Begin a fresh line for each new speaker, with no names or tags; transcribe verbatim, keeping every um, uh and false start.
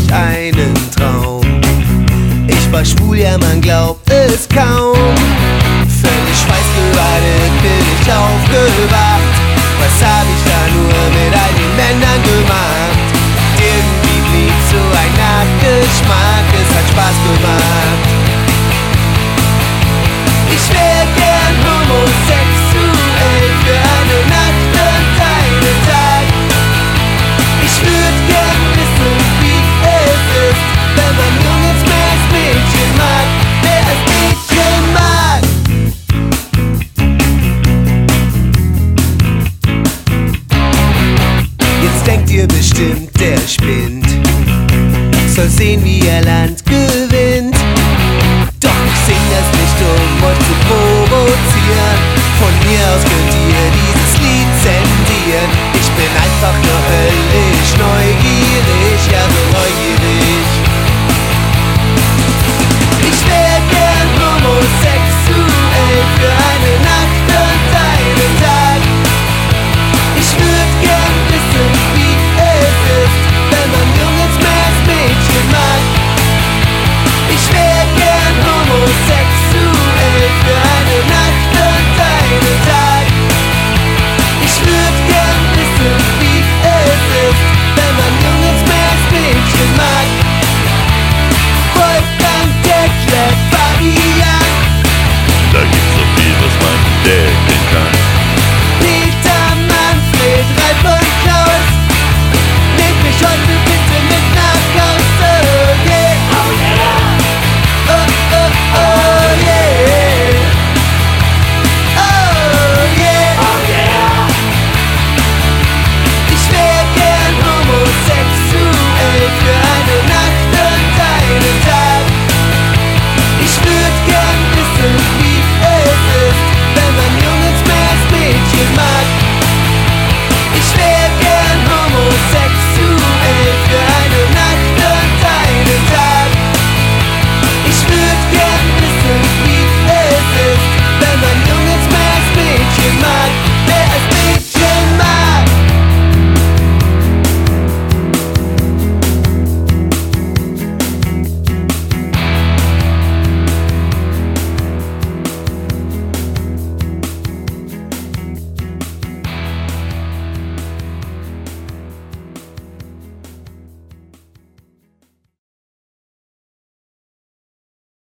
ich einen Traum. Ich war schwul, ja man glaubt es kaum. Völlig schweißgebadet bin ich aufgewacht. Was hab ich da nur mit all den Männern gemacht? Irgendwie blieb so ein Nachgeschmack, es hat Spaß gemacht. Ich wär gern homosexuell für eine Nacht und einen Tag. Ich würd gern wissen, wie es ist, wenn man Jungs mehr als Mädchen mag, mehr als Mädchen mag. Jetzt denkt ihr bestimmt, der spinnt, soll sehen, wie er Land gewinnt. Doch ich sing das nicht, um euch zu provozieren. Von mir aus könnt ihr dieses Lied zensieren. Ich bin einfach nur Hölle.